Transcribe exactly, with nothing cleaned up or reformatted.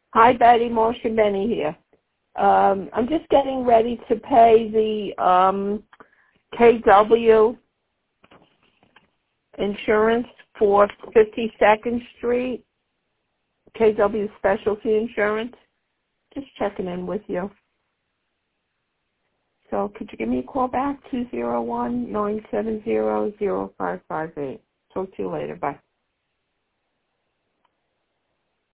Hi, Betty. Marsha Benny here. Um, I'm just getting ready to pay the um, K W insurance for fifty-second Street, K W Specialty Insurance. Just checking in with you. So could you give me a call back, two zero one, nine seven zero, zero five five eight. Talk to you later. Bye.